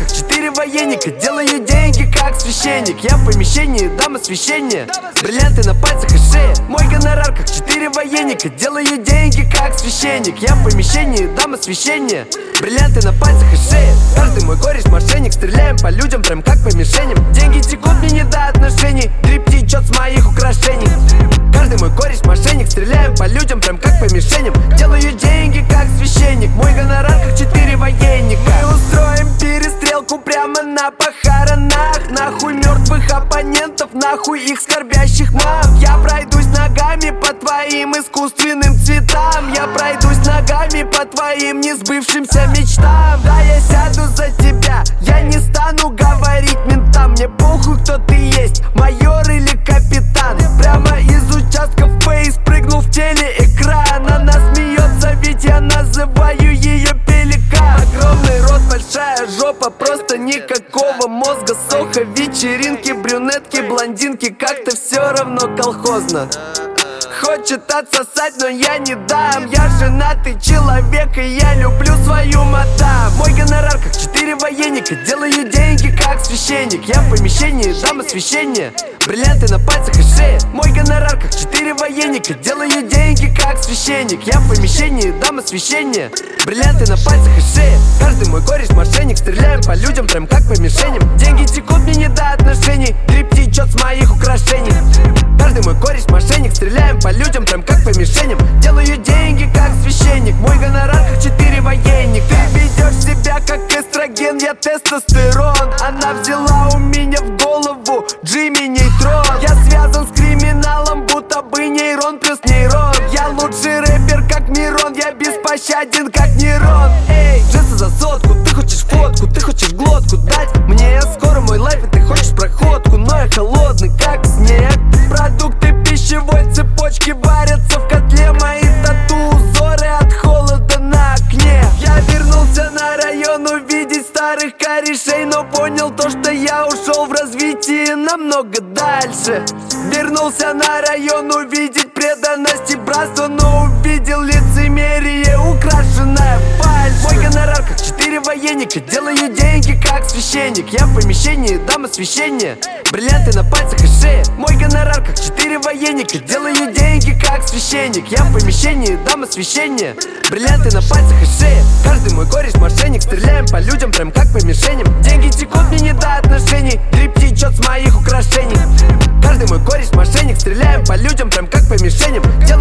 как 4 военника. Делаю деньги как священник. Я в помещении, дам освещение. Бриллианты на пальцах и шее. Мой гонорар как 4 военника. Делаю деньги как священник. Я в помещении, дам освещение. Бриллианты на пальцах и шее. Каждый мой кореш мошенник. Стреляем по людям прям как по мишеням. Деньги текут, мне не до отношений. Дрип течет с моих украшений. Каждый мой кореш мошенник. Стреляем по людям прям как по мишеням. Делаю деньги как священник. Мой гонорар как 4 военника. Мы устроим перестрелку прямо на похоронах. Нахуй мертвых оппонентов, нахуй их скорбящих мам. Я пройдусь ногами по твоим искусственным цветам. Я пройдусь ногами по твоим несбывшимся мечтам. Да, я сяду за тебя, я не стану говорить ментам. Мне похуй, кто ты есть, майор или капитан. Прямо из участка фейс прыгнул в телеэкран. Она смеется, ведь я называю ее пеликан. Огромный рот, большая жопа, просто никакого мозга. Сохо, вечеринки, брюнетки, блондинки, как-то все равно колхозно. Хочет отсосать, но я не дам. Я женатый человек, и я люблю свою мадам. Мой гонорар как 4 военника. Делаю деньги как священник. Я в помещении, дам освещение. Бриллианты на пальцах и шее. Мой гонорар как 4 военника. Делаю деньги как священник. Я в помещении, дам освещение. Бриллианты на пальцах и шее. Каждый мой кореш мошенник. Стреляем по людям прям как по мишеням. Деньги текут, мне не до отношений. Дрип течет с моих украшений. Каждый мой кореш мошенник. Стреляем по людям прям как по мишеням. Делаю деньги как священник. Мой гонорар как 4 военник. Ты ведешь себя как эстроген, я тестостерон. Она взяла у меня в голову Джимми Нейтрон. Я связан с криминалом, будто бы нейрон плюс нейрон. Я лучший рэпер как Мирон. Я беспощаден как нейрон. Эй, джинсы за сотку. Ты хочешь фотку, ты хочешь глотку дать мне. Скоро мой лайф, и ты хочешь проходку. Но я холодный как снег. Продукты пищевой цепочки варятся в котле. Мои тату, узоры от холода на окне. Я вернулся на район увидеть старых корешей, но понял то, что я ушел в развитии намного дальше. Вернулся на район увидеть преданность и братство, но увидел лицемерие, украшенное фальшь. Мой гонорар как 4 военника. Делаю деньги как священник. Я в помещении, дам освещение. Бриллианты на пальцах и шее. Мой гонорар как 4 военника. Делаю деньги как священник. Я в помещении, дам освещение. Бриллианты на пальцах и шее. Каждый мой кореш мошенник. Стреляем по людям прям как по мишеням. Деньги текут, мне не до отношений. Дрип течет с моих украшений. Каждый мой кореш мошенник. Стреляем по людям прям как по мишеням.